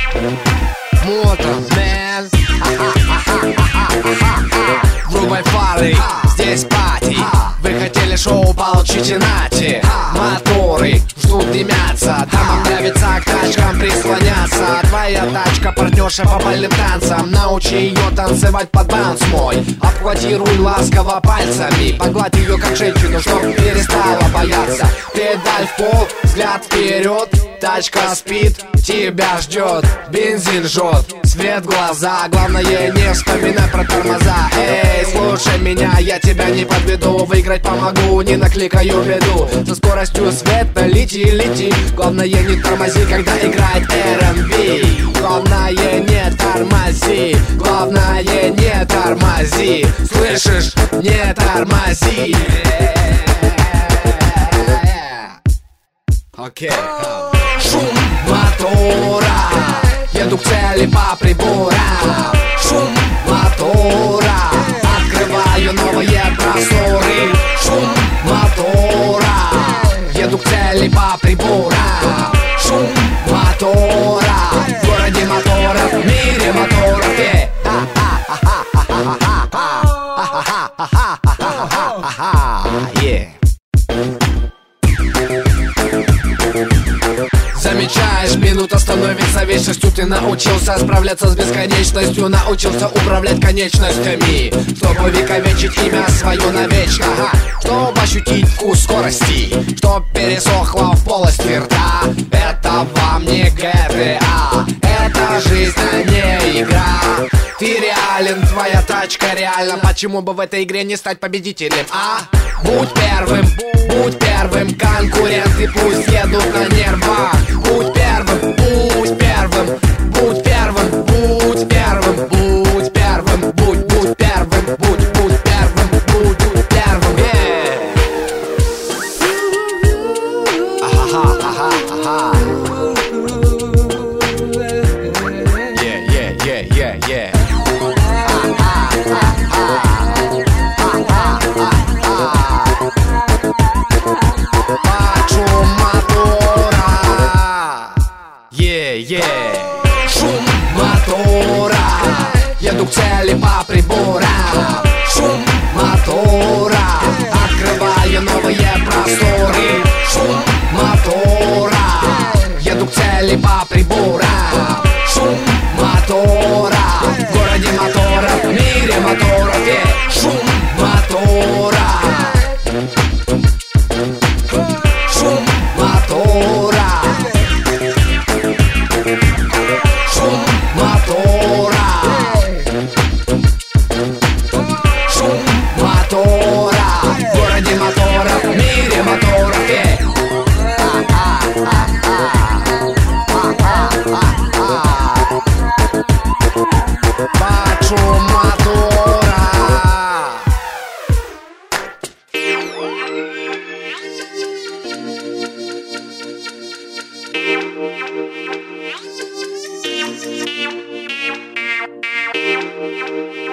Motorman. Врубай фары, здесь пати. Вы хотели шоу, получите нати. Моторы ждут, дымятся. Дамам нравится к тачкам прислоняться. Твоя тачка партнерша по бальным танцам. Научи ее танцевать под банс мой. Обхвати руль ласково пальцами. Погладь ее как женщину, чтоб перестала бояться. Педаль в пол, взгляд вперед. Тачка спит, тебя ждет. Бензин жжет, свет в глаза. Главное не вспоминай про тормоза. Эй, слушай меня, я тебя не подведу. Выиграть помогу, не накликаю беду. Со скоростью света лети, лети. Главное не тормози, когда играет R&B. Главное не тормози. Главное не тормози. Слышишь? Не тормози. Окей. Шум мотора, еду к цели по приборам. Шум мотора, открываю новые просторы. Шум мотора, еду к цели по приборам. Шум мотора, в городе моторов, в мире моторов. Замечаешь, минута становится вечностью. Ты научился справляться с бесконечностью. Научился управлять конечностями, чтобы вековечить имя свое навечно. Чтобы ощутить вкус скорости, чтоб пересохло в полости рта. Это вам не GTA, это жизнь, а не игра. Ты реален, твоя тачка реальна. Почему бы в этой игре не стать победителем, а? Будь первым, конкуренты пусть едут на нервах. Будь первым, будь первым, будь первым, будь первым, будь первым, будь первым, будь первым, будь первым. Ага. Yeah. Шум мотора, еду к цели по приборам. Шум мотора, открываю новые просторы. Шум мотора, еду к цели по приборам. Шум мотора, в городе моторов, в мире моторов. Шум мотора. Шум мотора. Шум мотора. Шум мотора. В городе моторов, в мире моторов. Под шум мотора. Yeah.